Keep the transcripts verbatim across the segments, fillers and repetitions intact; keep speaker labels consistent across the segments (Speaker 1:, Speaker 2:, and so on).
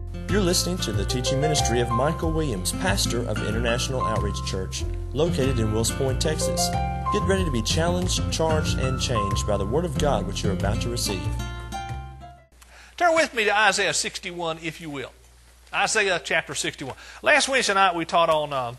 Speaker 1: You're listening to the teaching ministry of Michael Williams, pastor of International Outreach Church, located in Wills Point, Texas. Get ready to be challenged, charged, and changed by the Word of God which you're about to receive.
Speaker 2: Turn with me to Isaiah sixty-one, if you will. Isaiah chapter sixty-one. Last Wednesday night we taught on, uh,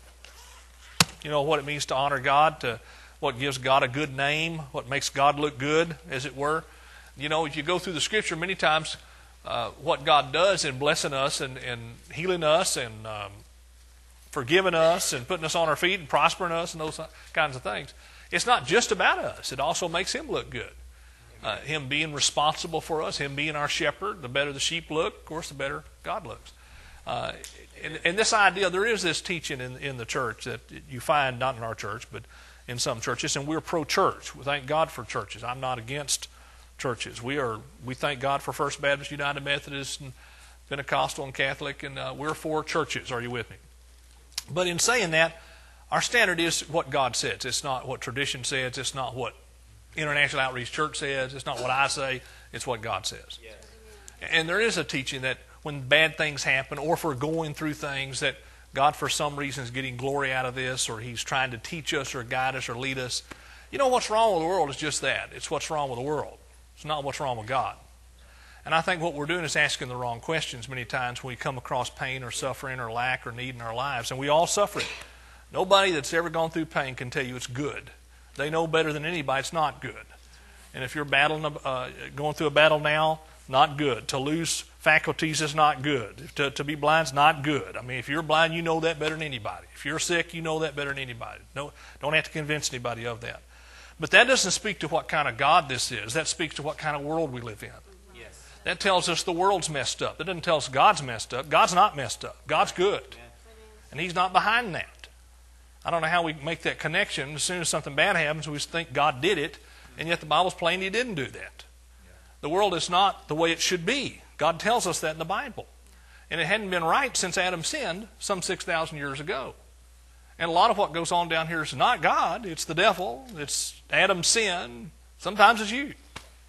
Speaker 2: you know, what it means to honor God, to what gives God a good name, what makes God look good, as it were. You know, if you go through the Scripture many times, uh, what God does in blessing us and, and healing us and um, forgiving us and putting us on our feet and prospering us and those kinds of things, it's not just about us. It also makes Him look good. Uh, him being responsible for us, Him being our shepherd. The better the sheep look, of course, the better God looks. Uh, and, and this idea, there is this teaching in, in the church that you find, not in our church, but in some churches, and we're pro-church. We thank God for churches. I'm not against churches. We are. We thank God for First Baptist, United Methodist, and Pentecostal, and Catholic, and uh, we're for churches. Are you with me? But in saying that, our standard is what God says. It's not what tradition says. It's not what International Outreach Church says. It's not what I say. It's what God says. Yes. And there is a teaching that when bad things happen, or if we're going through things, that God for some reason is getting glory out of this, or He's trying to teach us or guide us or lead us. You know, what's wrong with the world is just that. It's what's wrong with the world. It's not what's wrong with God. And I think what we're doing is asking the wrong questions many times when we come across pain or suffering or lack or need in our lives. And we all suffer it. Nobody that's ever gone through pain can tell you it's good. They know better than anybody it's not good. And if you're battling, uh, going through a battle now, not good. To lose faculties is not good. To, to be blind is not good. I mean, if you're blind, you know that better than anybody. If you're sick, you know that better than anybody. No, don't have to convince anybody of that. But that doesn't speak to what kind of God this is. That speaks to what kind of world we live in. Yes. That tells us the world's messed up. That doesn't tell us God's messed up. God's not messed up. God's good. And He's not behind that. I don't know how we make that connection. As soon as something bad happens, we think God did it, and yet the Bible's plain He didn't do that. The world is not the way it should be. God tells us that in the Bible. And it hadn't been right since Adam sinned some six thousand years ago. And a lot of what goes on down here is not God. It's the devil. It's Adam's sin. Sometimes it's you.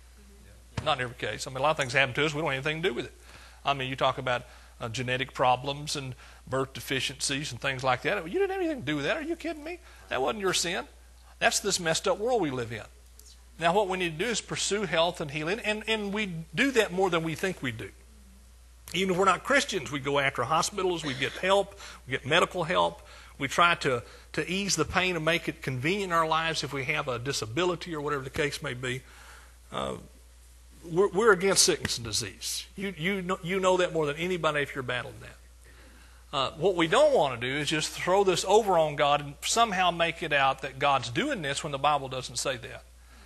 Speaker 2: Not in every case. I mean, a lot of things happen to us. We don't have anything to do with it. I mean, you talk about uh, genetic problems and birth deficiencies and things like that. You didn't have anything to do with that. Are you kidding me? That wasn't your sin. That's this messed up world we live in. Now, what we need to do is pursue health and healing, and, and we do that more than we think we do. Even if we're not Christians, we go after hospitals, we get help, we get medical help. We try to, to ease the pain and make it convenient in our lives if we have a disability or whatever the case may be. Uh, we're, we're against sickness and disease. You, you, know, you know that more than anybody if you're battling that. Uh, what we don't want to do is just throw this over on God and somehow make it out that God's doing this when the Bible doesn't say that.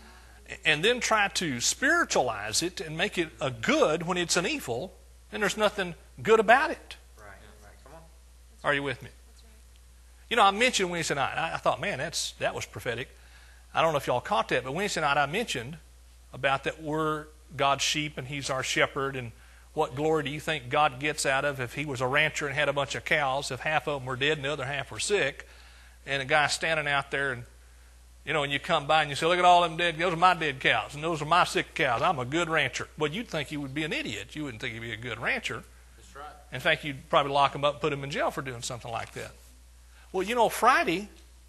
Speaker 2: And then try to spiritualize it and make it a good when it's an evil, and there's nothing good about it.
Speaker 3: Right. Right. Come on.
Speaker 2: Are you with me? You know, I mentioned Wednesday night. I, I thought, man, that's that was prophetic. I don't know if y'all caught that, but Wednesday night I mentioned about that we're God's sheep and He's our shepherd, and what glory do you think God gets out of if He was a rancher and had a bunch of cows, if half of them were dead and the other half were sick, and a guy standing out there and, you know, and you come by and you say, look at all them dead, those are my dead cows, and those are my sick cows. I'm a good rancher. Well, you'd think he would be an idiot. You wouldn't think he'd be a good rancher.
Speaker 3: That's right.
Speaker 2: In fact, you'd probably lock him up and put him in jail for doing something like that. Well, you know, Friday,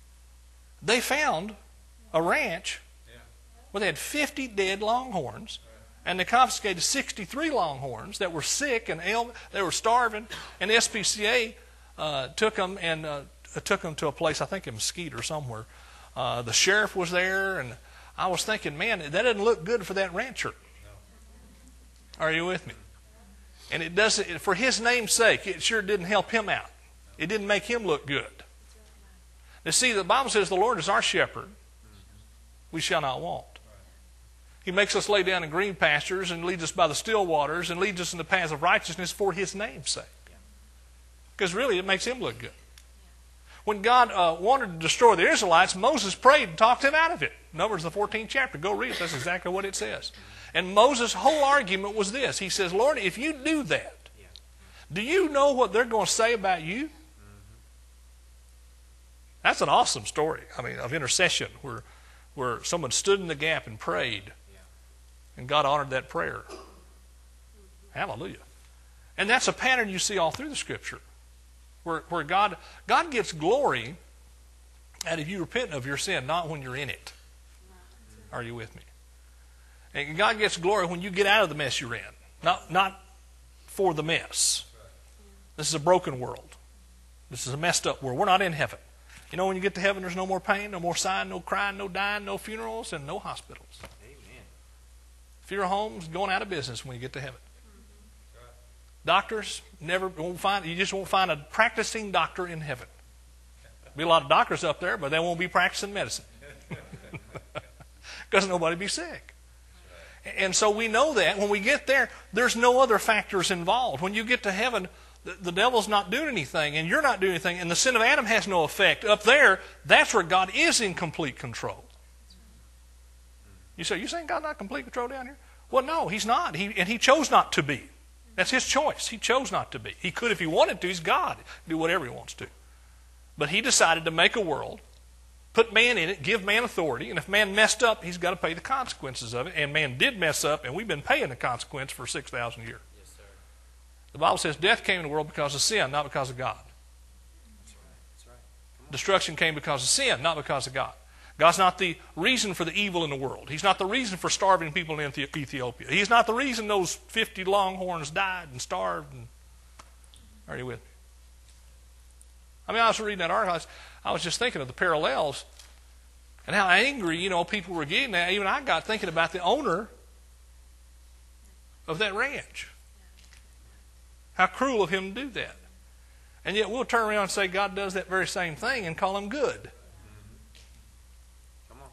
Speaker 2: they found a ranch yeah. where they had fifty dead longhorns, and they confiscated sixty-three longhorns that were sick and ill. They were starving, and the S P C A uh, took them and uh, took them to a place, I think in Mesquite or somewhere. Uh, the sheriff was there, and I was thinking, man, that doesn't look good for that rancher. No. Are you with me? And it doesn't, for his name's sake, it sure didn't help him out. It didn't make him look good. Now, see, the Bible says the Lord is our shepherd. We shall not want. He makes us lay down in green pastures and leads us by the still waters and leads us in the paths of righteousness for His name's sake. Because really, it makes Him look good. When God uh, wanted to destroy the Israelites, Moses prayed and talked him out of it. Numbers, the fourteenth chapter. Go read it. That's exactly what it says. And Moses' whole argument was this. He says, Lord, if you do that, do you know what they're going to say about you? That's an awesome story, I mean, of intercession where, where someone stood in the gap and prayed, and God honored that prayer. Hallelujah. And that's a pattern you see all through the Scripture, where, where God, God gets glory out of you repent of your sin, not when you're in it. Are you with me? And God gets glory when you get out of the mess you're in, not, not for the mess. This is a broken world. This is a messed up world. We're not in heaven. You know, when you get to heaven, there's no more pain, no more sighing, no crying, no dying, no funerals, and no hospitals. Amen. Funeral homes going out of business when you get to heaven. Mm-hmm. Doctors never won't find. You just won't find a practicing doctor in heaven. There'll be a lot of doctors up there, but they won't be practicing medicine because nobody be sick. And so we know that when we get there, there's no other factors involved. When you get to heaven, the, the devil's not doing anything, and you're not doing anything, and the sin of Adam has no effect. Up there, that's where God is in complete control. You say, you saying God's not in complete control down here? Well, no, He's not. He, and He chose not to be. That's His choice. He chose not to be. He could if He wanted to. He's God. Do whatever He wants to. But He decided to make a world, put man in it, give man authority, and if man messed up, he's got to pay the consequences of it. And man did mess up, and we've been paying the consequence for six thousand years. Yes, sir. The Bible says death came in the world because of sin, not because of God. That's right. That's right. Destruction came because of sin, not because of God. God's not the reason for the evil in the world. He's not the reason for starving people in Ethiopia. He's not the reason those fifty longhorns died and starved. And... Are you with me? I mean, I was reading that article. I was, I was just thinking of the parallels and how angry, you know, people were getting. That. Even I got thinking about the owner of that ranch. How cruel of him to do that. And yet we'll turn around and say God does that very same thing and call Him good. Come on.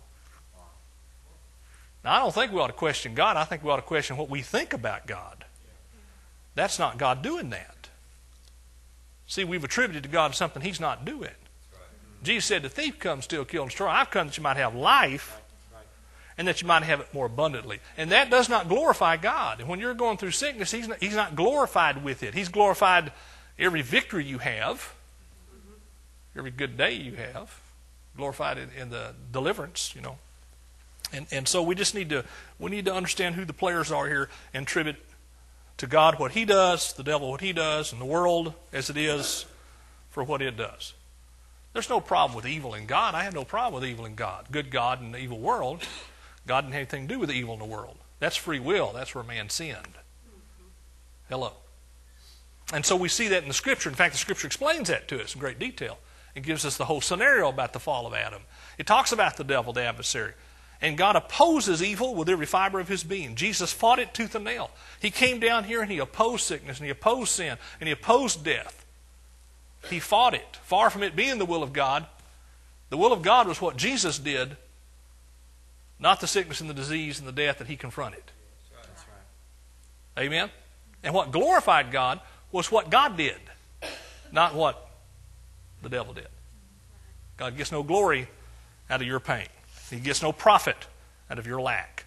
Speaker 2: Now, I don't think we ought to question God. I think we ought to question what we think about God. That's not God doing that. See, we've attributed to God something He's not doing. Right. Jesus said, the thief comes, steal, kill, and destroy. I've come that you might have life, right. and that you might have it more abundantly. And that does not glorify God. And when you're going through sickness, He's not, he's not glorified with it. He's glorified every victory you have, every good day you have, glorified in, in the deliverance, you know. And and so we just need to we need to understand who the players are here and attribute to God what He does, the devil what he does, and the world as it is for what it does. There's no problem with evil in God. I have no problem with evil in God. Good God and the evil world. God didn't have anything to do with the evil in the world. That's free will. That's where man sinned. Hello. And so we see that in the Scripture. In fact, the Scripture explains that to us in great detail. It gives us the whole scenario about the fall of Adam. It talks about the devil, the adversary. And God opposes evil with every fiber of His being. Jesus fought it tooth and nail. He came down here and He opposed sickness and He opposed sin and He opposed death. He fought it. Far from it being the will of God, the will of God was what Jesus did, not the sickness and the disease and the death that He confronted. That's right. Amen? And what glorified God was what God did, not what the devil did. God gets no glory out of your pain. He gets no profit out of your lack.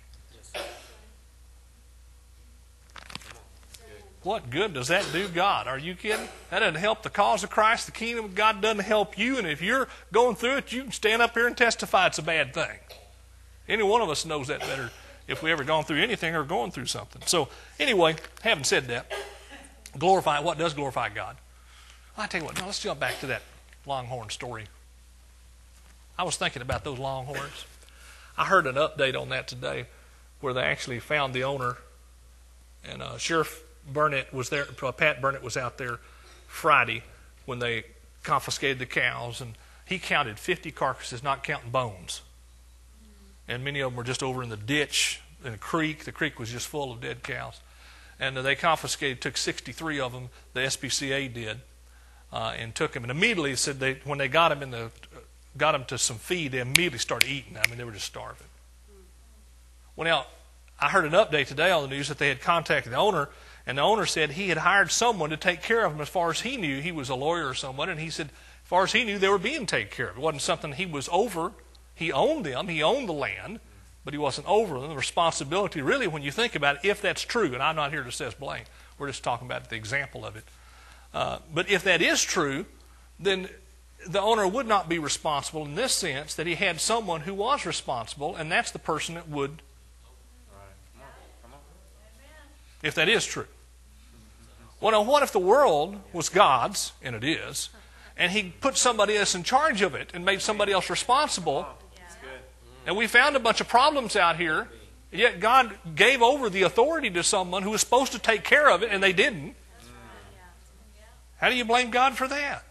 Speaker 2: What good does that do God? Are you kidding? That doesn't help the cause of Christ. The kingdom of God doesn't help you. And if you're going through it, you can stand up here and testify it's a bad thing. Any one of us knows that better if we ever gone through anything or going through something. So anyway, having said that, glorify, what does glorify God? I tell you what, now let's jump back to that longhorn story. I was thinking about those longhorns. I heard an update on that today where they actually found the owner, and uh, Sheriff Burnett was there, uh, Pat Burnett was out there Friday when they confiscated the cows, and he counted fifty carcasses, not counting bones. And many of them were just over in the ditch in a creek. The creek was just full of dead cows. And uh, they confiscated, took sixty-three of them, the S P C A did, uh, and took them. And immediately said they, when they got them in the... got them to some feed, they immediately started eating. I mean, they were just starving. Well, now, I heard an update today on the news that they had contacted the owner, and the owner said he had hired someone to take care of them as far as he knew. He was a lawyer or someone, and he said as far as he knew, they were being taken care of. It wasn't something he was over. He owned them. He owned the land, but he wasn't over them. The responsibility, really, when you think about it, if that's true, and I'm not here to assess blame. We're just talking about the example of it. Uh, but if that is true, then the owner would not be responsible in this sense that he had someone who was responsible, and that's the person that would, if that is true. Well, now, what if the world was God's, and it is, and He put somebody else in charge of it and made somebody else responsible? And we found a bunch of problems out here, yet God gave over the authority to someone who was supposed to take care of it, and they didn't. How do you blame God for that?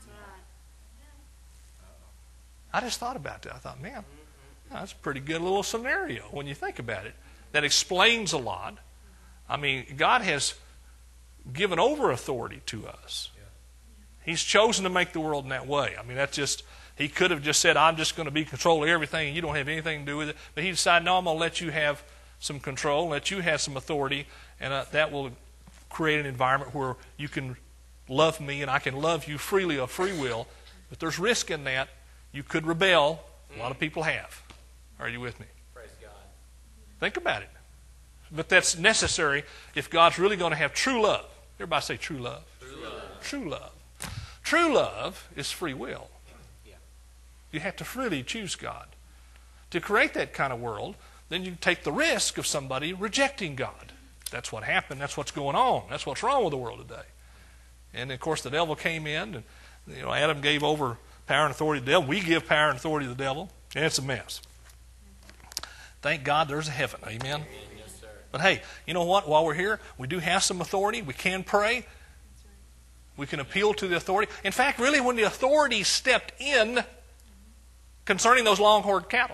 Speaker 2: I just thought about that. I thought, man, that's a pretty good little scenario when you think about it. That explains a lot. I mean, God has given over authority to us. He's chosen to make the world in that way. I mean, that's just, He could have just said, I'm just going to be in control of everything and you don't have anything to do with it. But He decided, no, I'm going to let you have some control, let you have some authority, and uh, that will create an environment where you can love me and I can love you freely of free will. But there's risk in that. You could rebel. A lot of people have. Are you with me?
Speaker 3: Praise God.
Speaker 2: Think about it. But that's necessary if God's really going to have true love. Everybody say true love.
Speaker 3: True love.
Speaker 2: True love. True love is free will.
Speaker 3: Yeah.
Speaker 2: You have to freely choose God. To create that kind of world, then you take the risk of somebody rejecting God. That's what happened. That's what's going on. That's what's wrong with the world today. And, of course, the devil came in, and you know, Adam gave over power and authority to the devil. We give power and authority to the devil, and it's a mess. Thank God there's a heaven. Amen?
Speaker 3: Yes, sir.
Speaker 2: But hey, you know what? While we're here, we do have some authority. We can pray. We can appeal to the authority. In fact, really, when the authority stepped in concerning those longhorn cattle,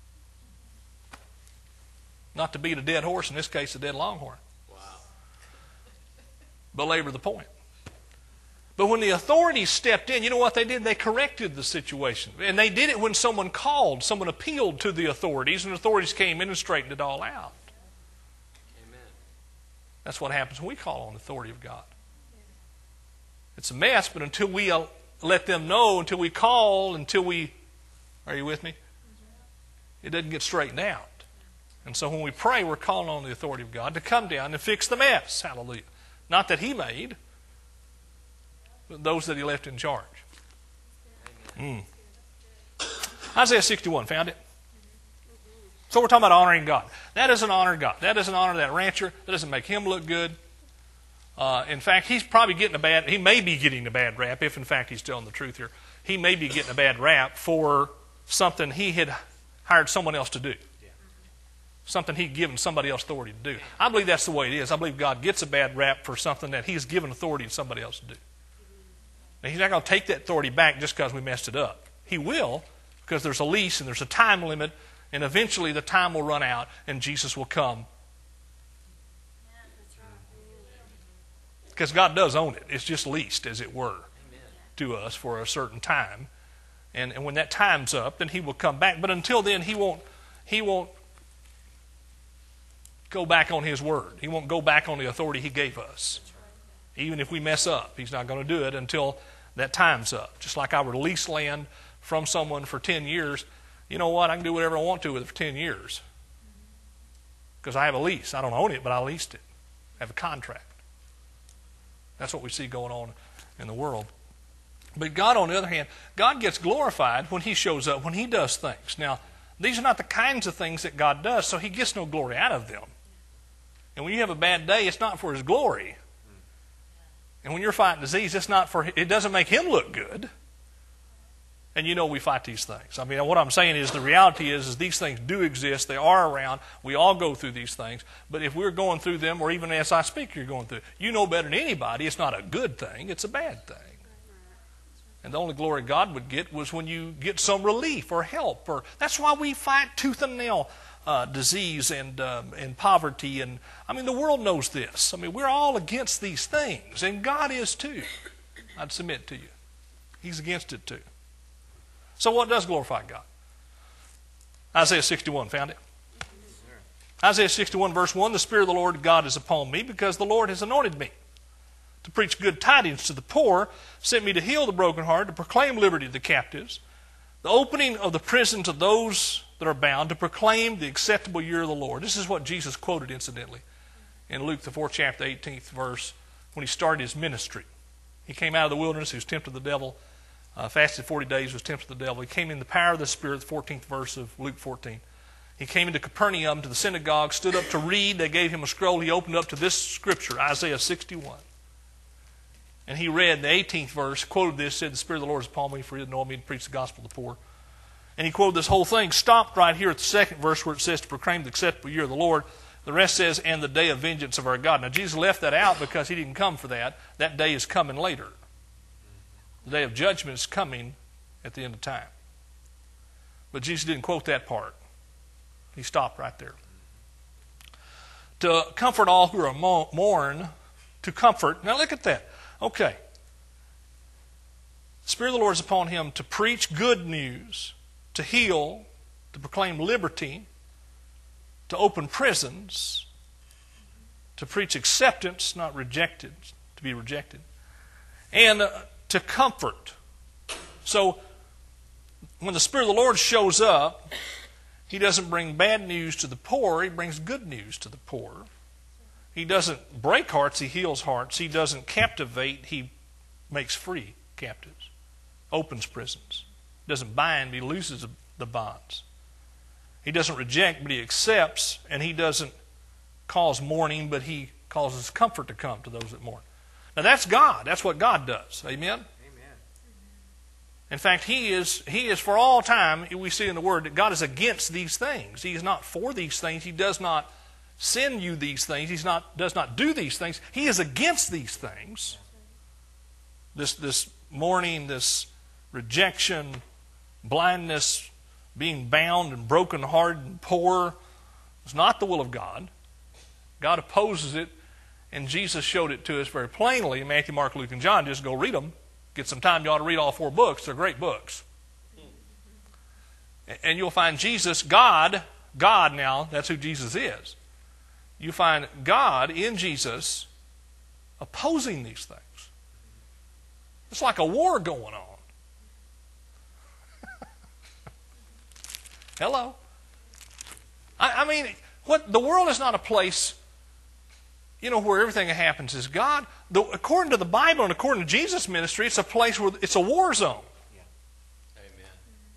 Speaker 2: not to beat a dead horse, in this case, a dead longhorn.
Speaker 3: Wow.
Speaker 2: Belabor the point. But when the authorities stepped in, you know what they did? They corrected the situation. And they did it when someone called, someone appealed to the authorities, and the authorities came in and straightened it all out.
Speaker 3: Amen.
Speaker 2: That's what happens when we call on the authority of God. It's a mess, but until we uh, let them know, until we call, until we, are you with me? It doesn't get straightened out. And so when we pray, we're calling on the authority of God to come down and fix the mess. Hallelujah. Not that He made, but those that He left in charge. Mm. Isaiah sixty-one, found it? So we're talking about honoring God. That doesn't honor God. That doesn't honor that rancher. That doesn't make him look good. Uh, in fact, he's probably getting a bad, he may be getting a bad rap, if in fact he's telling the truth here. He may be getting a bad rap for something he had hired someone else to do. Something he'd given somebody else authority to do. I believe that's the way it is. I believe God gets a bad rap for something that He's given authority to somebody else to do. Now, He's not going to take that authority back just because we messed it up. He will, because there's a lease and there's a time limit, and eventually the time will run out and Jesus will come. Because God does own it. It's just leased, as it were, to us for a certain time. And, and when that time's up, then He will come back. But until then, He won't, He won't go back on His word. He won't go back on the authority He gave us. Even if we mess up, He's not going to do it until that time's up. Just like I would lease land from someone for ten years. You know what? I can do whatever I want to with it for ten years. Because I have a lease. I don't own it, but I leased it. I have a contract. That's what we see going on in the world. But God, on the other hand, God gets glorified when He shows up, when He does things. Now, these are not the kinds of things that God does, so He gets no glory out of them. And when you have a bad day, it's not for His glory. And when you're fighting disease, it's not for, it doesn't make Him look good. And you know we fight these things. I mean, what I'm saying is the reality is, is these things do exist. They are around. We all go through these things. But if we're going through them, or even as I speak, you're going through it, you know better than anybody it's not a good thing. It's a bad thing. And the only glory God would get was when you get some relief or help. Or that's why we fight tooth and nail uh, disease and um, and poverty. And I mean, the world knows this. I mean, we're all against these things, and God is too. I'd submit to you, He's against it too. So what does glorify God? Isaiah sixty-one, found it? Isaiah sixty-one, verse one, the Spirit of the Lord God is upon me, because the Lord has anointed me to preach good tidings to the poor, sent me to heal the brokenhearted, to proclaim liberty to the captives, the opening of the prison to those that are bound, to proclaim the acceptable year of the Lord. This is what Jesus quoted, incidentally, in Luke, the fourth chapter, eighteenth verse, when He started His ministry. He came out of the wilderness, He was tempted of the devil, uh, fasted forty days, was tempted of the devil. He came in the power of the Spirit, the fourteenth verse of Luke fourteen. He came into Capernaum, to the synagogue, stood up to read. They gave Him a scroll. He opened up to this scripture, Isaiah sixty-one. And he read the eighteenth verse, quoted this, said, "The Spirit of the Lord is upon me, for he has anointed me to preach the gospel to the poor." And he quoted this whole thing, stopped right here at the second verse where it says to proclaim the acceptable year of the Lord. The rest says, "and the day of vengeance of our God." Now, Jesus left that out because he didn't come for that. That day is coming later. The day of judgment is coming at the end of time. But Jesus didn't quote that part. He stopped right there. To comfort all who are mourn, to comfort. Now look at that. Okay. The Spirit of the Lord is upon him to preach good news, to heal, to proclaim liberty, to open prisons, to preach acceptance, not rejected, to be rejected, and uh, to comfort. So when the Spirit of the Lord shows up, he doesn't bring bad news to the poor, he brings good news to the poor. He doesn't break hearts, he heals hearts. He doesn't captivate, he makes free captives, opens prisons. Doesn't bind, he looses the bonds. He doesn't reject, but he accepts, and he doesn't cause mourning, but he causes comfort to come to those that mourn. Now that's God. That's what God does. Amen? In fact, He is, He is for all time, we see in the Word, that God is against these things. He is not for these things. He does not send you these things. He not, does not do these things. He is against these things. This, this mourning, this rejection, blindness, being bound and brokenhearted and poor is not the will of God. God opposes it, and Jesus showed it to us very plainly in Matthew, Mark, Luke, and John. Just go read them. Get some time, you ought to read all four books. They're great books. And you'll find Jesus, God, God now, that's who Jesus is. You find God in Jesus opposing these things. It's like a war going on. Hello? I, I mean, what the world is not a place, you know, where everything that happens is God. The, according to the Bible and according to Jesus' ministry, it's a place where it's a war zone.
Speaker 3: Yeah. Amen.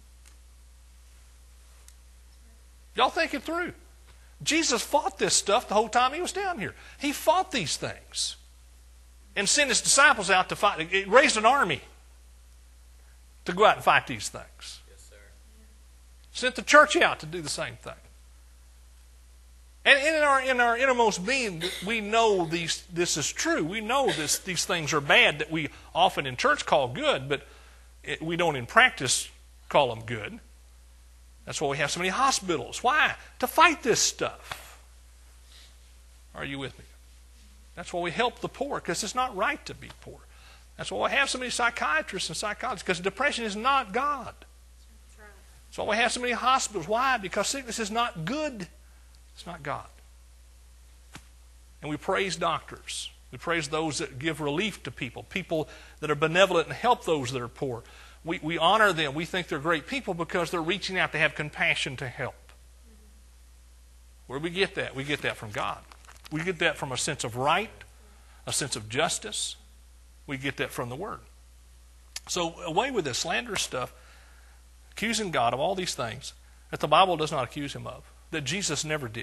Speaker 2: Y'all think it through. Jesus fought this stuff the whole time he was down here. He fought these things and sent his disciples out to fight. It raised an army to go out and fight these things.
Speaker 3: Yes, sir.
Speaker 2: Sent the church out to do the same thing. And in our in our innermost being, we know these. This is true. We know this. These things are bad that we often in church call good, but it, we don't in practice call them good. That's why we have so many hospitals. Why? To fight this stuff. Are you with me? That's why we help the poor, because it's not right to be poor. That's why we have so many psychiatrists and psychologists, because depression is not God. That's why we have so many hospitals. Why? Because sickness is not good. It's not God. And we praise doctors. We praise those that give relief to people, people that are benevolent and help those that are poor. We, we honor them. We think they're great people because they're reaching out to have compassion to help. Where do we get that? We get that from God. We get that from a sense of right, a sense of justice. We get that from the Word. So away with this slanderous stuff, accusing God of all these things that the Bible does not accuse Him of, that Jesus never did.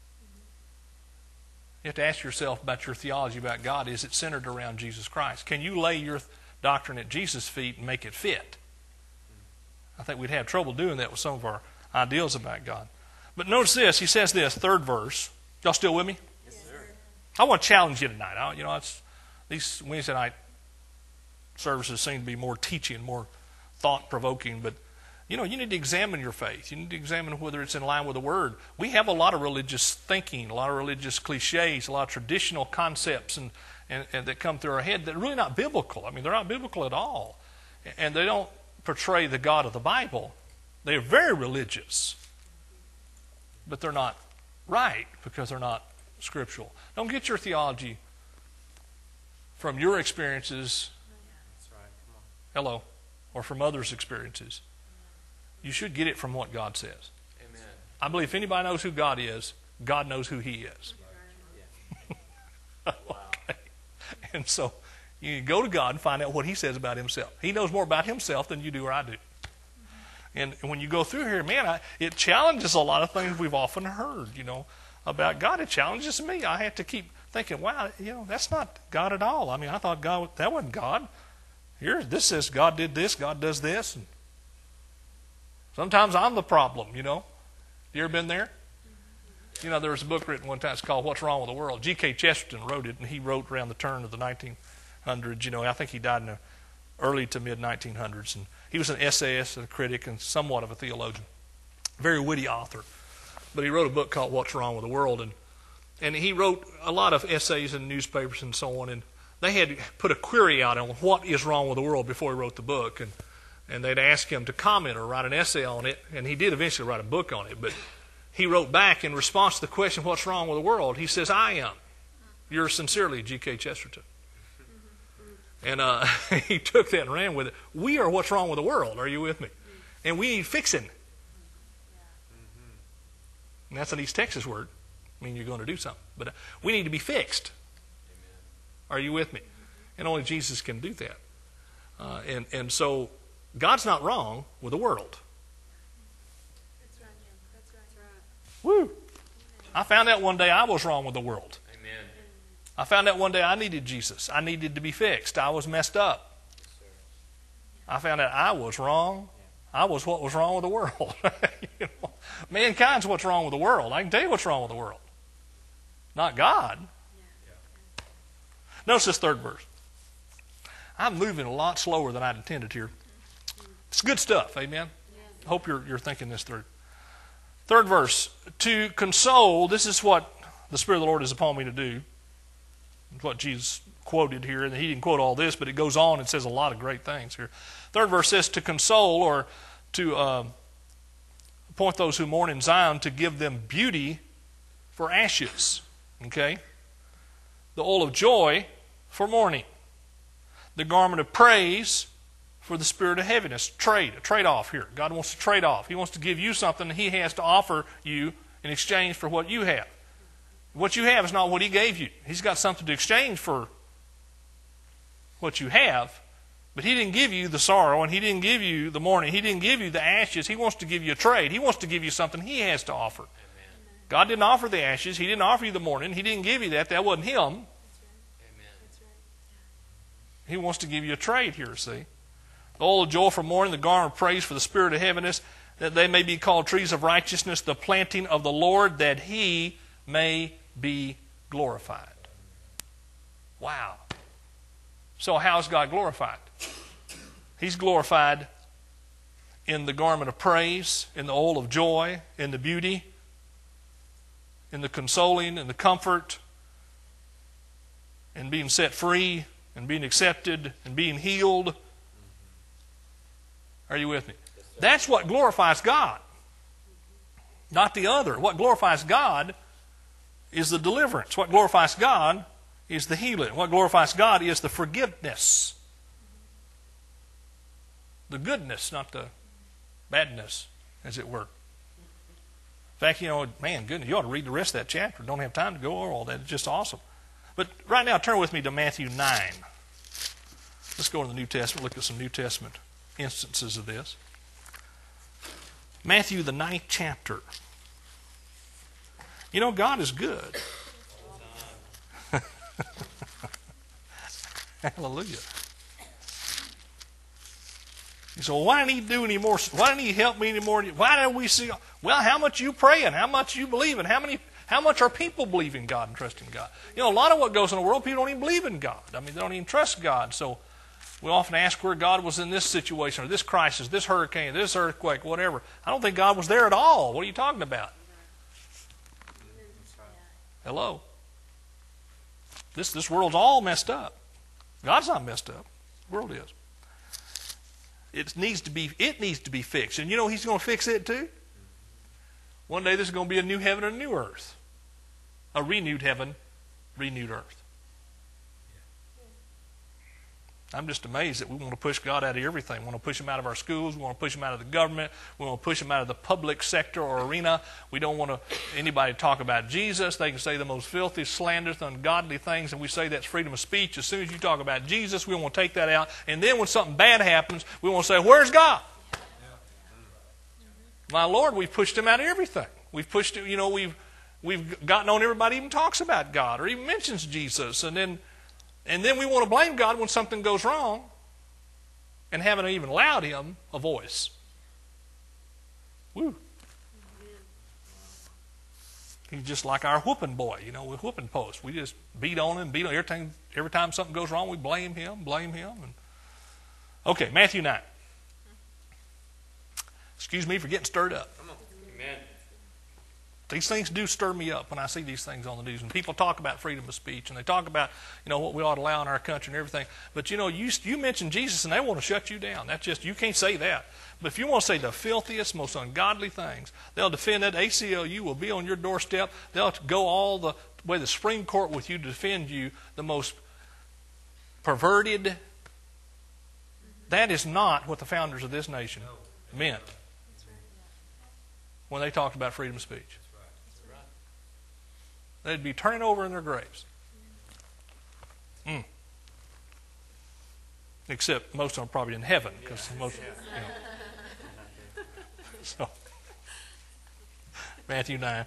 Speaker 2: You have to ask yourself about your theology about God. Is it centered around Jesus Christ? Can you lay your doctrine at Jesus' feet and make it fit? I think we'd have trouble doing that with some of our ideals about God. But notice this. He says this, third verse. Y'all still with me?
Speaker 3: Yes, sir.
Speaker 2: I want to challenge you tonight. I, you know, it's, these Wednesday night services seem to be more teaching, more thought-provoking, but you know, you need to examine your faith. You need to examine whether it's in line with the Word. We have a lot of religious thinking, a lot of religious cliches, a lot of traditional concepts and, and, and that come through our head that are really not biblical. I mean, they're not biblical at all. And they don't portray the God of the Bible. They are very religious. But they're not right because they're not scriptural. Don't get your theology from your experiences.
Speaker 3: That's right. Come on.
Speaker 2: Hello. Or from others' experiences. You should get it from what God says.
Speaker 3: Amen.
Speaker 2: I believe if anybody knows who God is, God knows who He is.
Speaker 3: Yeah.
Speaker 2: Okay. And so you go to God and find out what He says about Himself. He knows more about Himself than you do or I do. And when you go through here, man, I, it challenges a lot of things we've often heard, you know, about God. It challenges me. I have to keep thinking, wow, you know, that's not God at all. I mean, I thought God, that wasn't God. Here, this says God did this, God does this. And sometimes I'm the problem, you know. You ever been there? You know, there was a book written one time, it's called What's Wrong with the World. G K Chesterton wrote it, and he wrote around the turn of the nineteen hundreds. You know, I think he died in the early to mid nineteen hundreds. And he was an essayist, a critic, and somewhat of a theologian. Very witty author. But he wrote a book called What's Wrong with the World. And, and he wrote a lot of essays in newspapers and so on. And they had put a query out on what is wrong with the world before he wrote the book. And, and they'd ask him to comment or write an essay on it. And he did eventually write a book on it. But he wrote back in response to the question, what's wrong with the world? He says, I am. Yours sincerely, G K Chesterton. And uh, he took that and ran with it. We are what's wrong with the world. Are you with me? And we need fixing. And that's an East Texas word. I mean, you're going to do something. But uh, we need to be fixed. Amen. Are you with me? And only Jesus can do that. Uh, and, and so God's not wrong with the world.
Speaker 4: That's right, yeah. That's right.
Speaker 2: Woo! I found out one day I was wrong with the world.
Speaker 3: Amen.
Speaker 2: I found out one day I needed Jesus. I needed to be fixed. I was messed up.
Speaker 3: Yes, sir.
Speaker 2: I found out I was wrong. I was what was wrong with the world. You know, mankind's what's wrong with the world. I can tell you what's wrong with the world. Not God.
Speaker 3: Yeah.
Speaker 2: Notice this third verse. I'm moving a lot slower than I'd intended here. It's good stuff, amen?
Speaker 4: Yes.
Speaker 2: Hope you're, you're thinking this through. Third verse. To console, this is what the Spirit of the Lord is upon me to do. It's what Jesus quoted here. And he didn't quote all this, but it goes on and says a lot of great things here. Third verse says to console, or to uh, appoint those who mourn in Zion, to give them beauty for ashes. Okay? The oil of joy for mourning. The garment of praise for the spirit of heaviness. Trade, a trade-off here. God wants to trade off. He wants to give you something He has to offer you in exchange for what you have. What you have is not what He gave you. He's got something to exchange for what you have, but He didn't give you the sorrow, and He didn't give you the mourning. He didn't give you the ashes. He wants to give you a trade. He wants to give you something He has to offer.
Speaker 3: Amen.
Speaker 2: God didn't offer the ashes. He didn't offer you the mourning. He didn't give you that. That wasn't Him.
Speaker 3: Amen.
Speaker 4: That's right.
Speaker 2: He wants to give you a trade here, see. The oil of joy for mourning, the garment of praise for the spirit of heaviness, that they may be called trees of righteousness, the planting of the Lord, that He may be glorified. Wow. So how is God glorified? He's glorified in the garment of praise, in the oil of joy, in the beauty, in the consoling, in the comfort, in being set free, and being accepted, and being healed. Are you with me?
Speaker 3: Yes, sir.
Speaker 2: That's what glorifies God, not the other. What glorifies God is the deliverance. What glorifies God is the healing. What glorifies God is the forgiveness. The goodness, not the badness, as it were. In fact, you know, man, goodness, you ought to read the rest of that chapter. Don't have time to go over all that. It's just awesome. But right now, turn with me to Matthew nine. Let's go to the New Testament, look at some New Testament instances of this. Matthew, the ninth chapter. You know, God is good. Hallelujah. You say, well, why didn't He do any more? Why didn't He help me anymore? Why didn't we see? Well, how much you praying? How much you believing? How many? How much are people believing God and trusting God? You know, a lot of what goes on in the world, people don't even believe in God. I mean, they don't even trust God. So we often ask where God was in this situation, or this crisis, this hurricane, this earthquake, whatever. I don't think God was there at all. What are you talking about? Hello? This, this world's all messed up. God's not messed up. The world is. It needs to be, it needs to be fixed. And you know He's going to fix it too? One day there's going to be a new heaven and a new earth. A renewed heaven, renewed earth. I'm just amazed that we want to push God out of everything. We want to push Him out of our schools. We want to push Him out of the government. We want to push Him out of the public sector or arena. We don't want to anybody to talk about Jesus. They can say the most filthy, slanderous, ungodly things, and we say that's freedom of speech. As soon as you talk about Jesus, we want to take that out. And then when something bad happens, we want to say, where's God? My Lord, we've pushed Him out of everything. We've pushed Him, you know, we've we've gotten on everybody even talks about God or even mentions Jesus. And then, and then we want to blame God when something goes wrong and haven't even allowed Him a voice. Woo. He's just like our whooping boy, you know, with whooping post. We just beat on him, beat on every time, every time something goes wrong, we blame him, blame him. And okay, Matthew nine. Excuse me for getting stirred up.
Speaker 3: Come on. Amen.
Speaker 2: These things do stir me up when I see these things on the news. And people talk about freedom of speech, and they talk about, you know, what we ought to allow in our country and everything. But, you know, you, you mention Jesus, and they want to shut you down. That's just, you can't say that. But if you want to say the filthiest, most ungodly things, they'll defend it. A C L U will be on your doorstep. They'll go all the way to the Supreme Court with you to defend you, the most perverted. That is not what the founders of this nation meant when they talked about freedom of speech. They'd be turning over in their graves. Mm. Except most of them are probably in heaven, because most, you know. So, Matthew nine.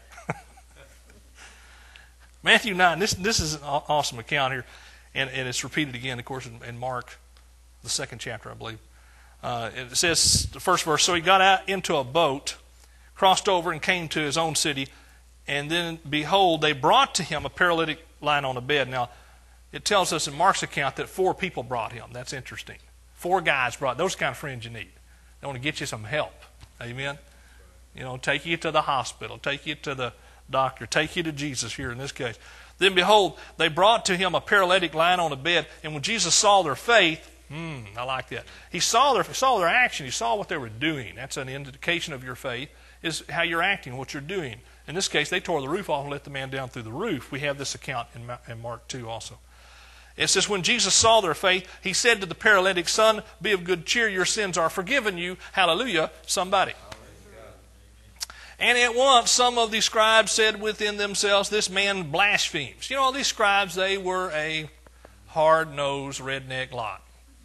Speaker 2: Matthew nine. This this is an awesome account here, and, and it's repeated again, of course, in, in Mark, the second chapter, I believe. Uh, it says the first verse. So he got out into a boat, crossed over, and came to his own city. And then, behold, they brought to him a paralytic lying on a bed. Now, it tells us in Mark's account that four people brought him. That's interesting. Four guys brought. Those kind of friends you need. They want to get you some help. Amen? You know, take you to the hospital. Take you to the doctor. Take you to Jesus here in this case. Then, behold, they brought to him a paralytic lying on a bed. And when Jesus saw their faith, hmm, I like that. He saw their, saw their action. He saw what they were doing. That's an indication of your faith, is how you're acting, what you're doing. In this case, they tore the roof off and let the man down through the roof. We have this account in, in Mark two also. It says, when Jesus saw their faith, he said to the paralytic, son, be of good cheer, your sins are forgiven you. Hallelujah, somebody. And at once some of the scribes said within themselves, this man blasphemes. You know, these scribes, they were a hard-nosed redneck lot.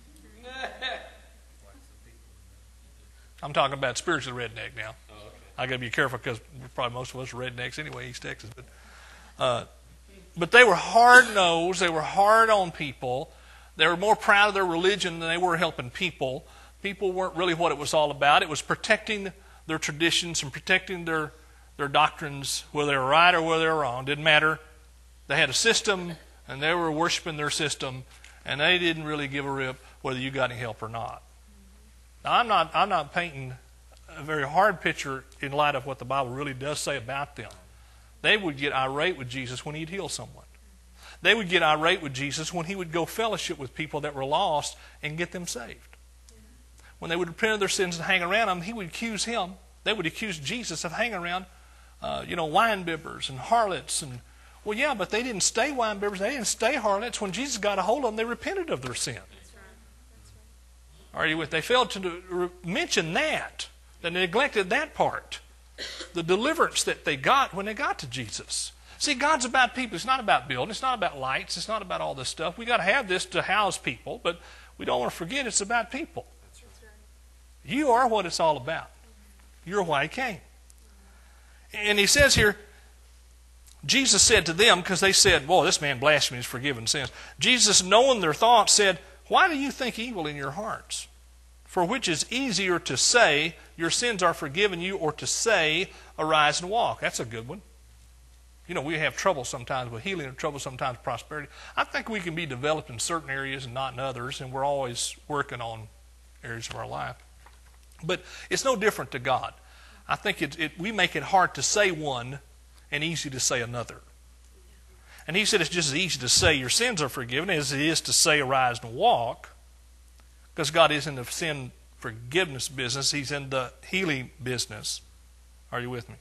Speaker 2: I'm talking about spiritual redneck now. I got to be careful because probably most of us are rednecks anyway, East Texas. But, uh, but they were hard-nosed. They were hard on people. They were more proud of their religion than they were helping people. People weren't really what it was all about. It was protecting their traditions and protecting their, their doctrines, whether they were right or whether they were wrong. Didn't matter. They had a system, and they were worshiping their system, and they didn't really give a rip whether you got any help or not. Now, I'm not, I'm not painting a very hard picture in light of what the Bible really does say about them. They would get irate with Jesus when he'd heal someone. They would get irate with Jesus when he would go fellowship with people that were lost and get them saved. When they would repent of their sins and hang around them, he would accuse him. They would accuse Jesus of hanging around, uh, you know, wine bibbers and harlots. And well, yeah, but they didn't stay wine bibbers. They didn't stay harlots. When Jesus got a hold of them, they repented of their sin.
Speaker 4: That's right. That's right.
Speaker 2: Are you with? They failed to mention that. They neglected that part. The deliverance that they got when they got to Jesus. See, God's about people. It's not about building. It's not about lights. It's not about all this stuff. We got to have this to house people, but we don't want to forget it's about people.
Speaker 4: That's right.
Speaker 2: You are what it's all about. You're why he came. And he says here, Jesus said to them, because they said, "Boy, this man blasphemes, forgiven sins." Jesus, knowing their thoughts, said, "Why do you think evil in your hearts? For which is easier to say, your sins are forgiven you, or to say, arise and walk?" That's a good one. You know, we have trouble sometimes with healing and trouble sometimes with prosperity. I think we can be developed in certain areas and not in others, and we're always working on areas of our life. But it's no different to God. I think it, it, we make it hard to say one and easy to say another. And he said it's just as easy to say your sins are forgiven as it is to say arise and walk. Because God is in the sin forgiveness business. He's in the healing business. Are you with me?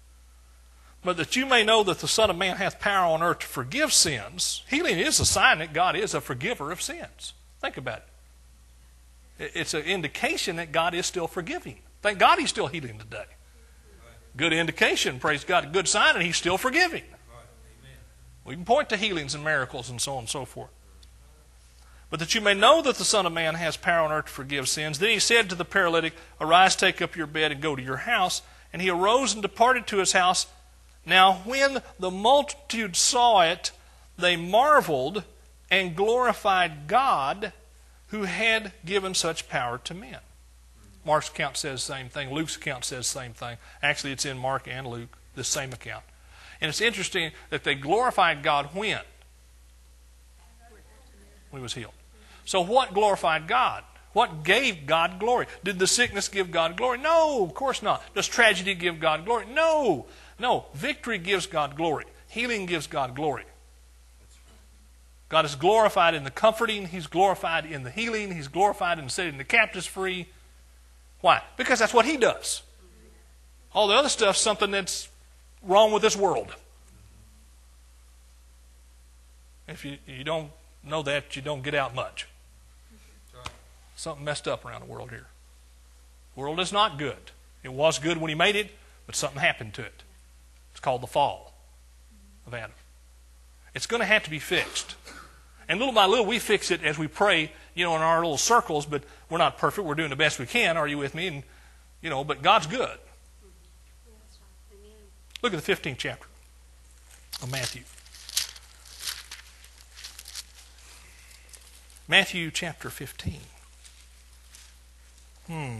Speaker 2: But that you may know that the Son of Man hath power on earth to forgive sins. Healing is a sign that God is a forgiver of sins. Think about it. It's an indication that God is still forgiving. Thank God he's still healing today. Good indication, praise God. A good sign that he's still forgiving. We can point to healings and miracles and so on and so forth. But that you may know that the Son of Man has power on earth to forgive sins. Then he said to the paralytic, "Arise, take up your bed, and go to your house." And he arose and departed to his house, Now when the multitude saw it, they marveled and glorified God who had given such power to men. Mark's account says the same thing. Luke's account says the same thing. Actually, it's in Mark and Luke, the same account. And it's interesting that they glorified God when? When he was healed. So what glorified God? What gave God glory? Did the sickness give God glory? No, of course not. Does tragedy give God glory? No. No. Victory gives God glory. Healing gives God glory. God is glorified in the comforting. He's glorified in the healing. He's glorified in setting the captives free. Why? Because that's what he does. All the other stuff's something that's wrong with this world. If you, you don't know that, you don't get out much. Something messed up around the world here. The world is not good. It was good when he made it, but something happened to it. It's called the fall of Adam. It's going to have to be fixed. And little by little, we fix it as we pray, you know, in our little circles, but we're not perfect. We're doing the best we can. Are you with me? And, you know, but God's good. Look at the fifteenth chapter of Matthew. Matthew chapter fifteen. Hmm.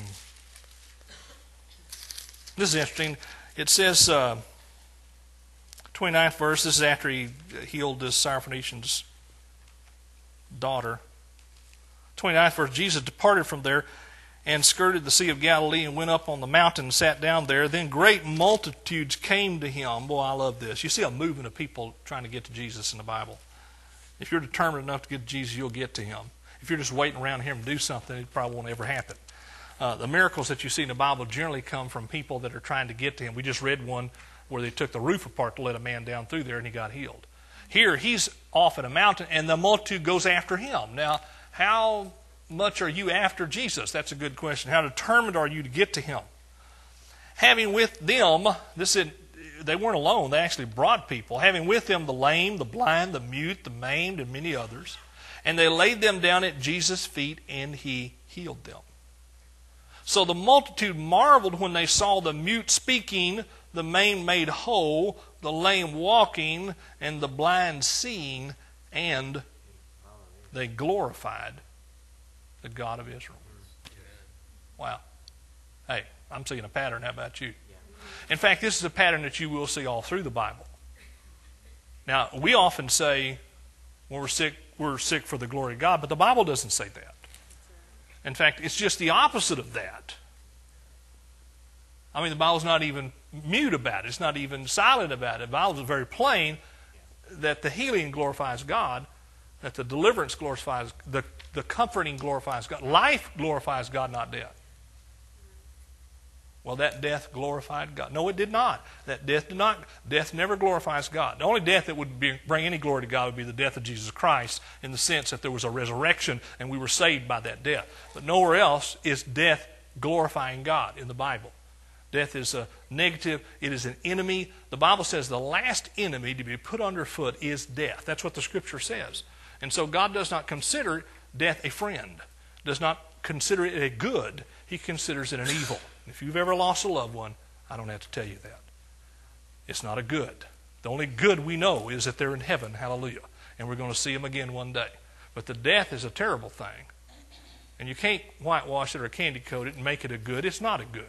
Speaker 2: This is interesting. It says, uh, twenty-ninth verse, this is after he healed this Syrophoenician's daughter. twenty-ninth verse, Jesus departed from there and skirted the Sea of Galilee and went up on the mountain and sat down there. Then great multitudes came to him. Boy, I love this. You see a movement of people trying to get to Jesus in the Bible. If you're determined enough to get to Jesus, you'll get to him. If you're just waiting around here to do something, it probably won't ever happen. Uh, the miracles that you see in the Bible generally come from people that are trying to get to him. We just read one where they took the roof apart to let a man down through there and he got healed. Here, he's off at a mountain and the multitude goes after him. Now, how much are you after Jesus? That's a good question. How determined are you to get to him? Having with them, this is, they weren't alone. They actually brought people. Having with them the lame, the blind, the mute, the maimed, and many others. And they laid them down at Jesus' feet and he healed them. So the multitude marveled when they saw the mute speaking, the maimed made whole, the lame walking, and the blind seeing, and they glorified the God of Israel. Wow. Hey, I'm seeing a pattern. How about you? In fact, this is a pattern that you will see all through the Bible. Now, we often say when we're sick, we're sick for the glory of God, but the Bible doesn't say that. In fact, it's just the opposite of that. I mean, the Bible's not even mute about it. It's not even silent about it. The Bible is very plain that the healing glorifies God, that the deliverance glorifies, the, the comforting glorifies God. Life glorifies God, not death. Well, that death glorified God. No, it did not. That death did not. Death never glorifies God. The only death that would be, bring any glory to God would be the death of Jesus Christ, in the sense that there was a resurrection and we were saved by that death. But nowhere else is death glorifying God in the Bible. Death is a negative. It is an enemy. The Bible says the last enemy to be put underfoot is death. That's what the Scripture says. And so God does not consider death a friend, does not consider it a good. He considers it an evil. If you've ever lost a loved one, I don't have to tell you that. It's not a good. The only good we know is that they're in heaven, hallelujah, and we're going to see them again one day. But the death is a terrible thing, and you can't whitewash it or candy coat it and make it a good. It's not a good.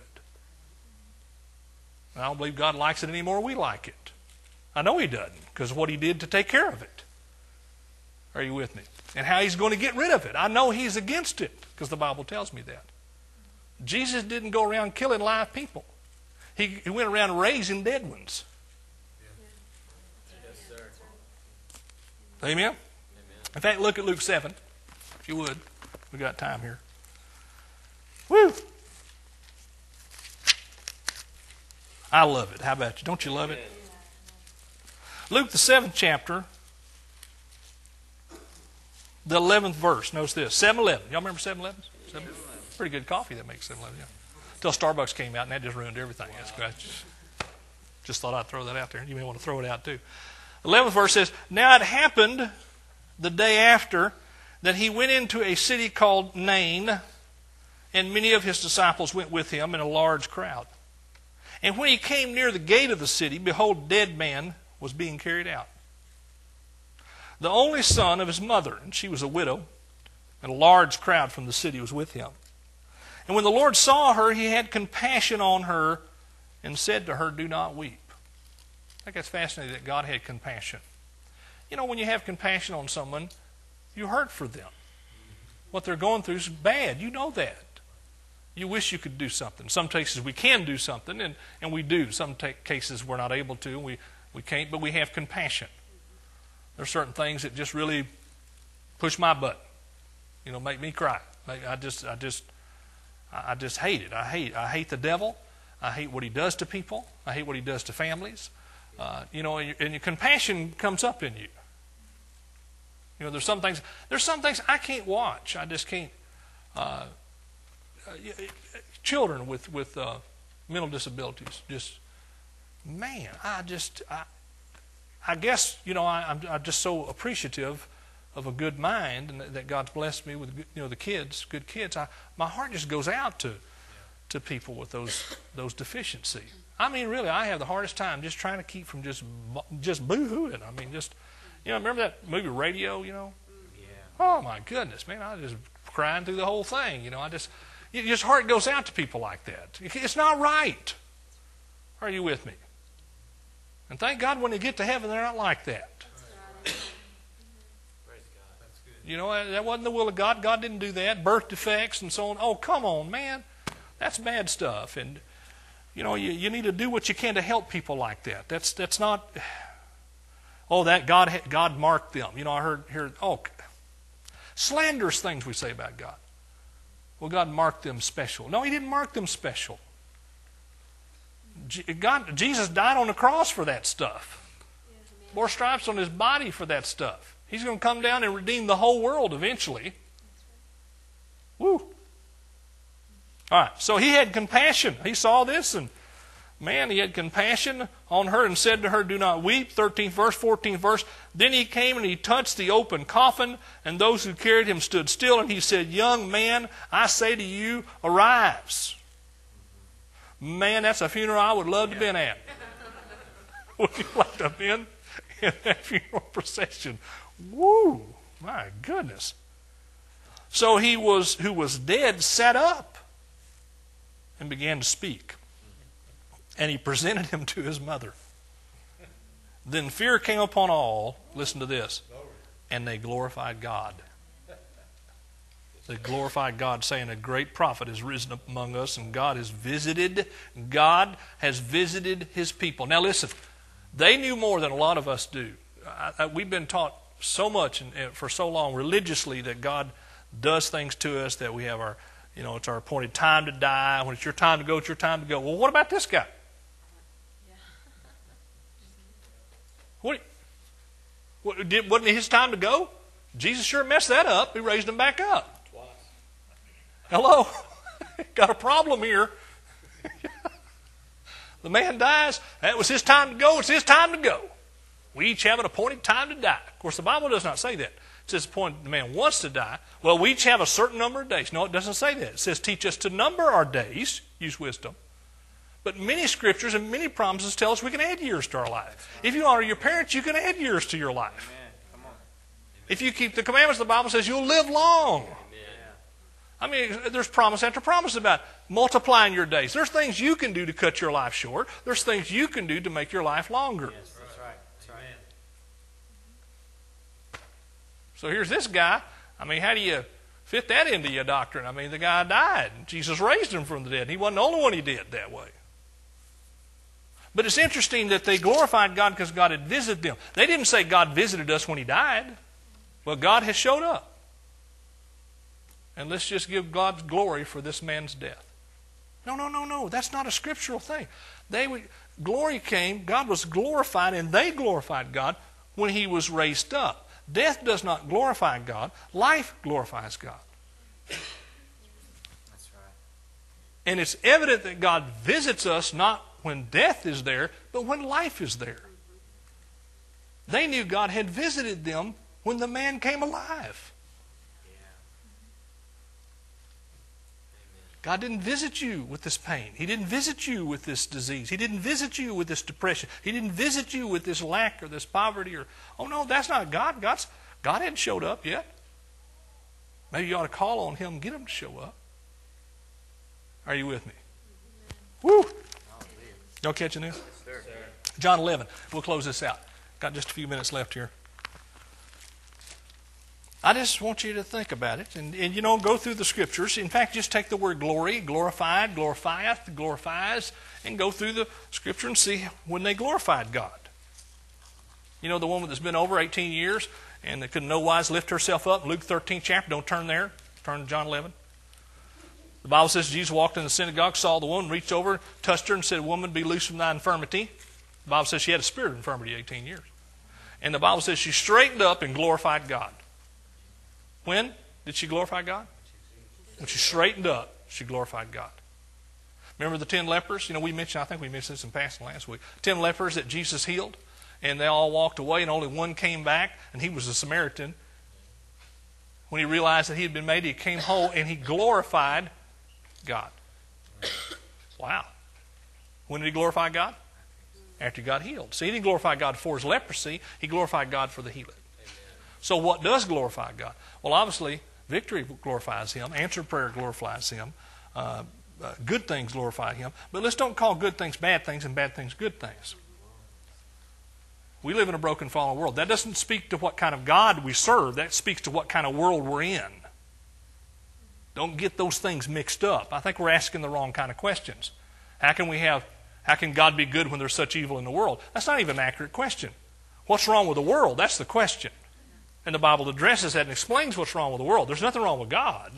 Speaker 2: I don't believe God likes it any more than we like it. I know he doesn't, because of what he did to take care of it. Are you with me? And how he's going to get rid of it. I know he's against it, because the Bible tells me that. Jesus didn't go around killing live people. He, he went around raising dead ones.
Speaker 3: Yes, sir.
Speaker 2: Amen?
Speaker 3: Amen.
Speaker 2: In fact, look at Luke seven, if you would. We got time here. Woo! I love it. How about you? Don't you love it? Luke, the seventh chapter, the eleventh verse. Notice this. seven eleven. Y'all remember seven eleven? Pretty good coffee that makes seven eleven, yeah. Until Starbucks came out and that just ruined everything. Wow. That's great. Just, just thought I'd throw that out there. You may want to throw it out too. eleventh verse says, Now it happened the day after that he went into a city called Nain, and many of his disciples went with him in a large crowd. And when he came near the gate of the city, behold, a dead man was being carried out, the only son of his mother, and she was a widow, and a large crowd from the city was with him. And when the Lord saw her, he had compassion on her and said to her, do not weep. I think that's fascinating that God had compassion. You know, when you have compassion on someone, you hurt for them. What they're going through is bad. You know that. You wish you could do something. Some cases we can do something, and, and we do. Some ta- cases we're not able to, and we, we can't, but we have compassion. There are certain things that just really push my button. You know, make me cry. I just, I just, I just hate it. I hate, I hate the devil. I hate what he does to people. I hate what he does to families. Uh, you know, and your, and your compassion comes up in you. You know, there's some things. There's some things I can't watch. I just can't. Uh, uh, children with with uh, mental disabilities. Just man, I just, I, I guess you know, I, I'm, I'm just so appreciative of a good mind, and that God's blessed me with, you know, the kids, good kids. I, my heart just goes out to to people with those those deficiencies. I mean, really, I have the hardest time just trying to keep from just just boo-hooing. I mean, just, you know, remember that movie Radio, you know?
Speaker 3: Yeah.
Speaker 2: Oh, my goodness, man, I was just crying through the whole thing, you know. I just, your just heart goes out to people like that. It's not right. Are you with me? And thank God when they get to heaven, they're not like that. You know, that wasn't the will of God. God didn't do that. Birth defects and so on. Oh, come on, man. That's bad stuff. And, you know, you, you need to do what you can to help people like that. That's that's not, oh, that God God marked them. You know, I heard here, oh, slanderous things we say about God. Well, God marked them special. No, He didn't mark them special. God, Jesus died on the cross for that stuff. Bore stripes on His body for that stuff. He's going to come down and redeem the whole world eventually. Woo. All right, so he had compassion. He saw this, and man, he had compassion on her and said to her, do not weep. thirteenth verse, fourteenth verse. Then he came and he touched the open coffin, and those who carried him stood still, and he said, young man, I say to you, arise. Man, that's a funeral I would love to have been at. Would you like to have been in that funeral procession? Woo, my goodness. So he was, who was dead sat up and began to speak. And he presented him to his mother. Then fear came upon all, listen to this, and they glorified God. They glorified God, saying a great prophet has risen up among us, and God has visited, God has visited His people. Now listen, they knew more than a lot of us do. I, I, we've been taught so much and, and for so long religiously that God does things to us, that we have our, you know, it's our appointed time to die. When it's your time to go, it's your time to go. Well, what about this guy?
Speaker 4: Yeah.
Speaker 2: What, what did, wasn't it his time to go? Jesus sure messed that up. He raised him back up. Twice. Hello? Got a problem here. The man dies. That was his time to go. It's his time to go. We each have an appointed time to die. Of course, the Bible does not say that. It says the point the man wants to die. Well, we each have a certain number of days. No, it doesn't say that. It says teach us to number our days. Use wisdom. But many scriptures and many promises tell us we can add years to our life. If you honor your parents, you can add years to your life.
Speaker 3: Amen. Come on.
Speaker 2: If you keep the commandments, the Bible says you'll live long. I mean, there's promise after promise about multiplying your days. There's things you can do to cut your life short. There's things you can do to make your life longer.
Speaker 3: Yes, that's right. That's right.
Speaker 2: So here's this guy. I mean, how do you fit that into your doctrine? I mean, the guy died. Jesus raised him from the dead. He wasn't the only one he did that way. But it's interesting that they glorified God because God had visited them. They didn't say God visited us when He died. Well, God has showed up. And let's just give God's glory for this man's death. No, no, no, no. That's not a scriptural thing. They would, glory came, God was glorified, and they glorified God when He was raised up. Death does not glorify God. Life glorifies God.
Speaker 3: That's right.
Speaker 2: And it's evident that God visits us not when death is there, but when life is there. They knew God had visited them when the man came alive. God didn't visit you with this pain. He didn't visit you with this disease. He didn't visit you with this depression. He didn't visit you with this lack or this poverty. Or oh no, that's not God. God's God hadn't showed up yet. Maybe you ought to call on Him and get Him to show up. Are you with me? Woo! Y'all catching this? John eleven. We'll close this out. Got just a few minutes left here. I just want you to think about it and, and, you know, go through the Scriptures. In fact, just take the word glory, glorified, glorifieth, glorifies, and go through the Scripture and see when they glorified God. You know, the woman that's been over eighteen years and that could in no wise lift herself up, Luke thirteenth chapter, don't turn there, turn to John eleven. The Bible says Jesus walked in the synagogue, saw the woman, reached over, touched her and said, "Woman, be loose from thy infirmity." The Bible says she had a spirit of infirmity eighteen years. And the Bible says she straightened up and glorified God. When did she glorify God? When she straightened up, she glorified God. Remember the ten lepers? You know, we mentioned, I think we mentioned this in passing last week. Ten lepers that Jesus healed, and they all walked away, and only one came back, and he was a Samaritan. When he realized that he had been made, he came whole, and he glorified God. Wow. When did he glorify God? After he got healed. See, he didn't glorify God for his leprosy. He glorified God for the healing. So what does glorify God? Well, obviously, victory glorifies Him. Answered prayer glorifies Him. Uh, uh, good things glorify Him. But let's don't call good things bad things and bad things good things. We live in a broken, fallen world. That doesn't speak to what kind of God we serve. That speaks to what kind of world we're in. Don't get those things mixed up. I think we're asking the wrong kind of questions. How can we have, how can God be good when there's such evil in the world? That's not even an accurate question. What's wrong with the world? That's the question. And the Bible addresses that and explains what's wrong with the world. There's nothing wrong with God.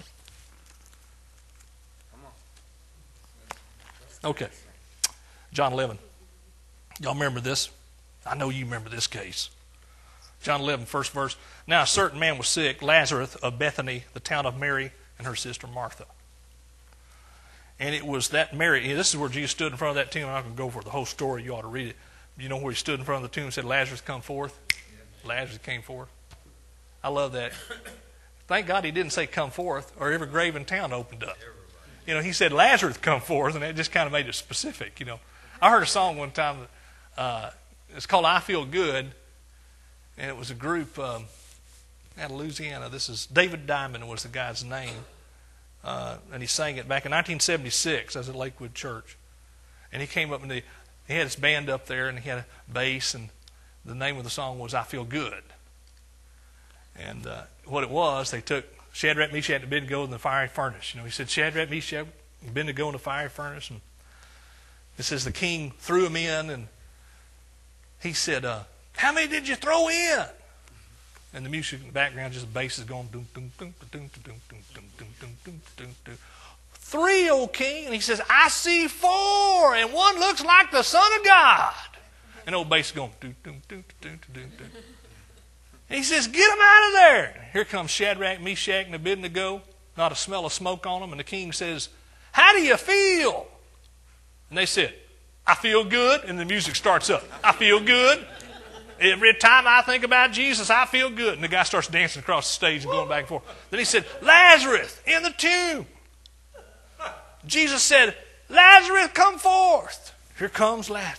Speaker 2: Okay. John eleven. Y'all remember this? I know you remember this case. John eleven, first verse. Now a certain man was sick, Lazarus of Bethany, the town of Mary and her sister Martha. And it was that Mary, this is where Jesus stood in front of that tomb. I'm not going to go for the whole story. You ought to read it. You know where he stood in front of the tomb and said, "Lazarus, come forth." Lazarus came forth. I love that. Thank God he didn't say "come forth," or every grave in town opened up. You know, he said "Lazarus, come forth," and it just kind of made it specific, you know. I heard a song one time, uh, it's called "I Feel Good," and it was a group um, out of Louisiana. This is David Diamond was the guy's name, uh, and he sang it back in nineteen seventy-six as at Lakewood Church. And he came up and he, he had his band up there, and he had a bass, and the name of the song was "I Feel Good." And uh, what it was, they took Shadrach, Meshach, and Abednego in the fiery furnace. You know, he said, "Shadrach, Meshach, and Abednego in the fiery furnace." And it says the king threw them in, and he said, uh, "How many did you throw in?" And the music in the background, just the bass is going, dum, dum, dum, dum, dum, dum, dum, dum, dum, dum, dum, dum. "Three, O king." And he says, "I see four, and one looks like the Son of God." And old bass is going, dum, dum, dum, dum, dum, dum. And he says, "Get them out of there." Here comes Shadrach, Meshach, and Abednego. Not a smell of smoke on them. And the king says, "How do you feel?" And they said, "I feel good." And the music starts up. "I feel good. Every time I think about Jesus, I feel good." And the guy starts dancing across the stage and going back and forth. Then he said, "Lazarus in the tomb." Jesus said, "Lazarus, come forth." Here comes Lazarus.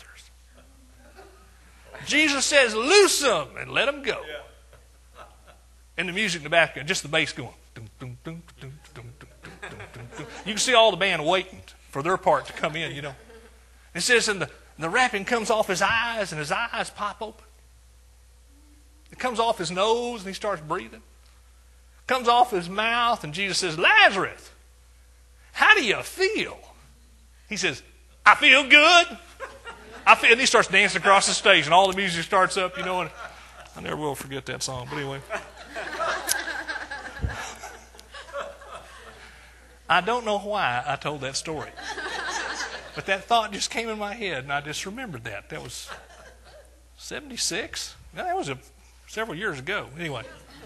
Speaker 2: Jesus says, "Loose him and let him go." And the music in the background, just the bass going. Dum, dum, dum, dum, dum, dum, dum, dum, dum. You can see all the band waiting for their part to come in, you know. It says, and the, and the wrapping comes off his eyes, and his eyes pop open. It comes off his nose, and he starts breathing. It comes off his mouth, and Jesus says, "Lazarus, how do you feel?" He says, "I feel good. I feel," and he starts dancing across the stage, and all the music starts up, you know, and I never will forget that song, but anyway. I don't know why I told that story. But that thought just came in my head, and I just remembered that. That was seventy-six? No, that was a, several years ago. Anyway.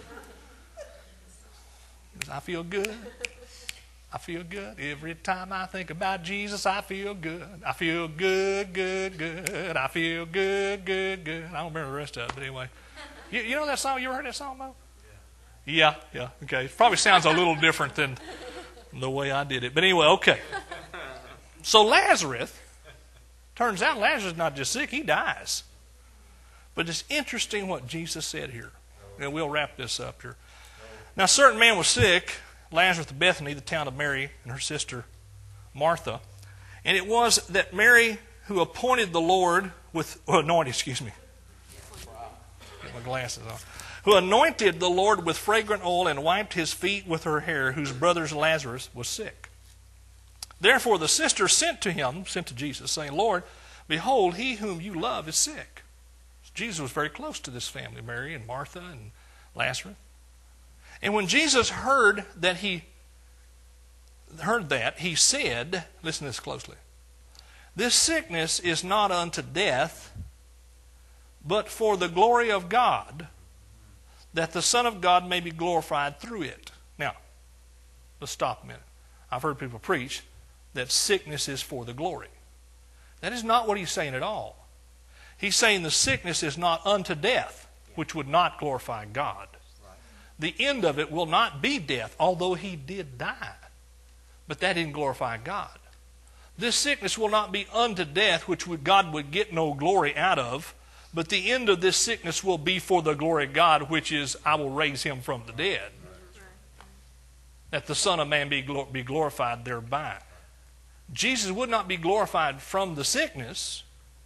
Speaker 2: I feel good. I feel good. Every time I think about Jesus, I feel good. I feel good, good, good. I feel good, good, good. I don't remember the rest of it, but anyway. You, you know that song? You ever heard that song, Mo? Yeah, yeah. Okay. It probably sounds a little different than the way I did it. But anyway, okay. So Lazarus, turns out Lazarus is not just sick, he dies. But it's interesting what Jesus said here. And we'll wrap this up here. Now, a certain man was sick, Lazarus of Bethany, the town of Mary and her sister Martha. And it was that Mary, who appointed the Lord with, well, anointed, excuse me. Get my glasses on. Who anointed the Lord with fragrant oil and wiped his feet with her hair, whose brother Lazarus was sick. Therefore the sister sent to him, sent to Jesus, saying, Lord, behold, he whom you love is sick. Jesus was very close to this family, Mary and Martha and Lazarus. And when Jesus heard that he heard that, he said, listen to this closely, this sickness is not unto death, but for the glory of God, that the Son of God may be glorified through it. Now, let's stop a minute. I've heard people preach that sickness is for the glory. That is not what he's saying at all. He's saying the sickness is not unto death, which would not glorify God. The end of it will not be death, although he did die. But that didn't glorify God. This sickness will not be unto death, which would, God would get no glory out of. But the end of this sickness will be for the glory of God, which is, I will raise him from the dead. That the Son of Man be, glor- be glorified thereby. Jesus would not be glorified from the sickness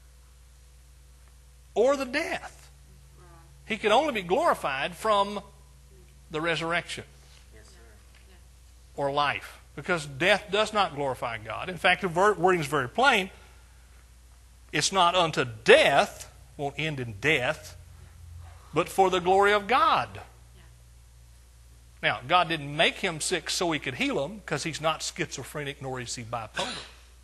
Speaker 2: or the death. He could only be glorified from the resurrection or life. Because death does not glorify God. In fact, the wording is very plain. It's not unto death, won't end in death, but for the glory of God. Now, God didn't make him sick so he could heal him, because he's not schizophrenic nor is he bipolar.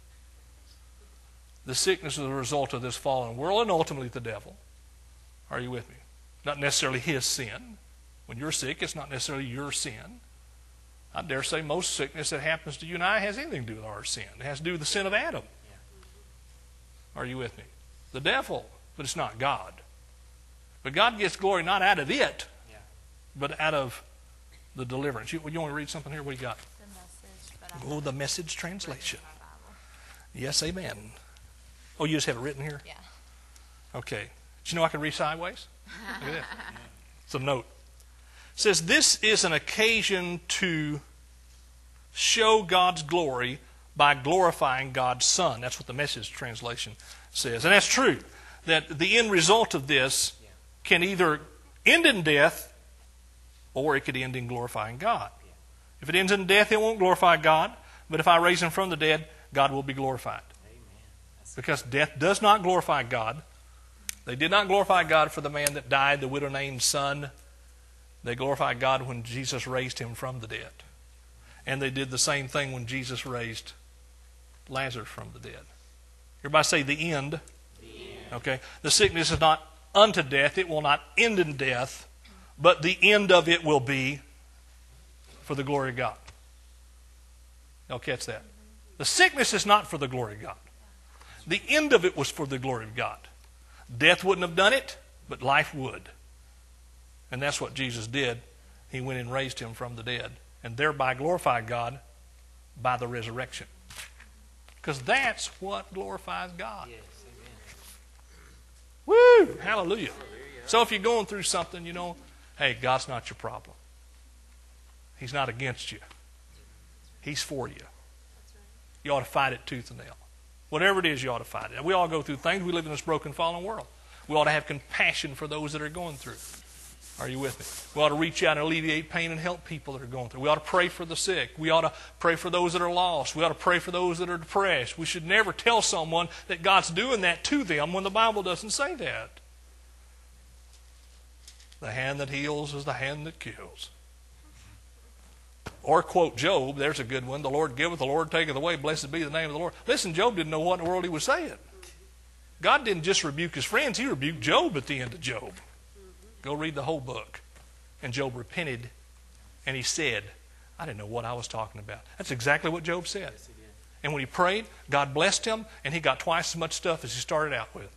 Speaker 2: The sickness is a result of this fallen world and ultimately the devil. Are you with me? Not necessarily his sin. When you're sick, it's not necessarily your sin. I dare say most sickness that happens to you and I has anything to do with our sin. It has to do with the sin of Adam. Are you with me? The devil, but it's not God. But God gets glory not out of it, but out of the deliverance. You, you want to read something here? What do you got?
Speaker 4: The message. But I
Speaker 2: Oh, the Message translation.
Speaker 4: my Bible.
Speaker 2: Yes, amen. Oh, you just have it written here?
Speaker 4: Yeah.
Speaker 2: Okay. Did you know I can read sideways? Look at that. It's a note. It says, this is an occasion to show God's glory by glorifying God's Son. That's what the Message translation says. And that's true, that the end result of this can either end in death or it could end in glorifying God. If it ends in death, it won't glorify God. But if I raise him from the dead, God will be glorified. Because death does not glorify God. They did not glorify God for the man that died, the widow named son. They glorified God when Jesus raised him from the dead. And they did the same thing when Jesus raised Lazarus from the dead. Everybody say the end. The end. Okay. The sickness is not unto death. It will not end in death. But the end of it will be for the glory of God. Y'all catch that? The sickness is not for the glory of God. The end of it was for the glory of God. Death wouldn't have done it, but life would. And that's what Jesus did. He went and raised him from the dead, and thereby glorified God by the resurrection. Because that's what glorifies God.
Speaker 3: Yes,
Speaker 2: Woo! Hallelujah. So if you're going through something, you know, hey, God's not your problem. He's not against you. He's for you. You ought to fight it tooth and nail. Whatever it is, you ought to fight it. We all go through things. We live in this broken, fallen world. We ought to have compassion for those that are going through. Are you with me? We ought to reach out and alleviate pain and help people that are going through. We ought to pray for the sick. We ought to pray for those that are lost. We ought to pray for those that are depressed. We should never tell someone that God's doing that to them when the Bible doesn't say that. The hand that heals is the hand that kills. Or quote Job, there's a good one. The Lord giveth, the Lord taketh away. Blessed be the name of the Lord. Listen, Job didn't know what in the world he was saying. God didn't just rebuke his friends. He rebuked Job at the end of Job. Go read the whole book. And Job repented, and he said, I didn't know what I was talking about. That's exactly what Job said. And when he prayed, God blessed him, and he got twice as much stuff as he started out with.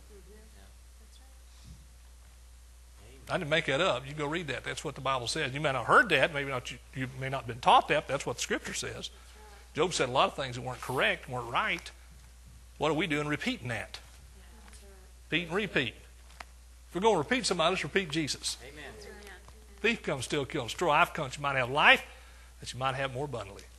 Speaker 2: I didn't make that up. You go read that. That's what the Bible says. You may not have heard that. Maybe not. You, you may not have been taught that. But that's what the Scripture says. Job said a lot of things that weren't correct, weren't right. What are we doing repeating that? Repeat and repeat. If we're going to repeat somebody, let's repeat Jesus.
Speaker 3: Amen.
Speaker 2: Thief comes, steal, kill, and destroy. I've come that you might have life, that you might have more abundantly.